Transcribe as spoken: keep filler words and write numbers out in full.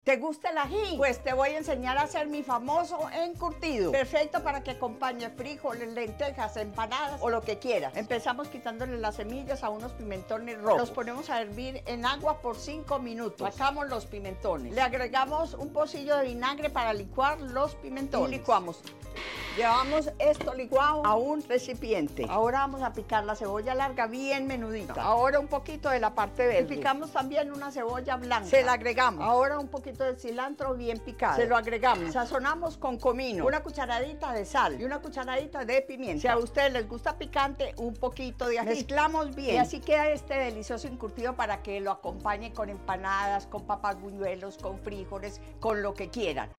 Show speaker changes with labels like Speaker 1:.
Speaker 1: ¿Te gusta el ají? Pues te voy a enseñar a hacer mi famoso encurtido. Perfecto para que acompañe frijoles, lentejas, empanadas o lo que quieras. Empezamos quitándole las semillas a unos pimentones rojos. Los ponemos a hervir en agua por cinco minutos. Sacamos los pimentones. Le agregamos un pocillo de vinagre para licuar los pimentones. Y licuamos. Llevamos esto licuado a un recipiente. Ahora vamos a picar la cebolla larga bien menudita. Ahora un poquito de la parte verde. Y picamos también una cebolla blanca. Se la agregamos. Ahora un poquito de cilantro bien picado. Se lo agregamos. Sazonamos con comino, una cucharadita de sal y una cucharadita de pimienta. Si a ustedes les gusta picante, un poquito de ají. Mezclamos bien. Y así queda este delicioso encurtido para que lo acompañe con empanadas, con papas buñuelos, con frijoles, con lo que quieran.